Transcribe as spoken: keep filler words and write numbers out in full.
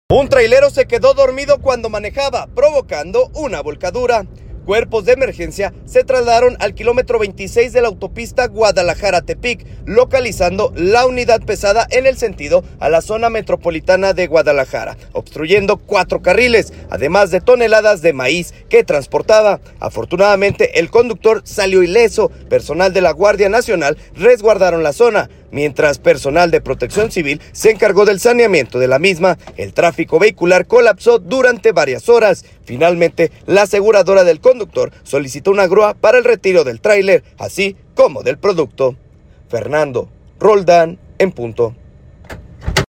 Un trailero se quedó dormido cuando manejaba, provocando una volcadura. Cuerpos de emergencia se trasladaron al kilómetro veintiséis de la autopista Guadalajara-Tepic, localizando la unidad pesada en el sentido a la zona metropolitana de Guadalajara, obstruyendo cuatro carriles, además de toneladas de maíz que transportaba. Afortunadamente, el conductor salió ileso. Personal de la Guardia Nacional resguardaron la zona, mientras personal de Protección Civil se encargó del saneamiento de la misma. El tráfico vehicular colapsó durante varias horas. Finalmente, la aseguradora del conductor solicitó una grúa para el retiro del tráiler, así como del producto. Fernando Roldán, en punto.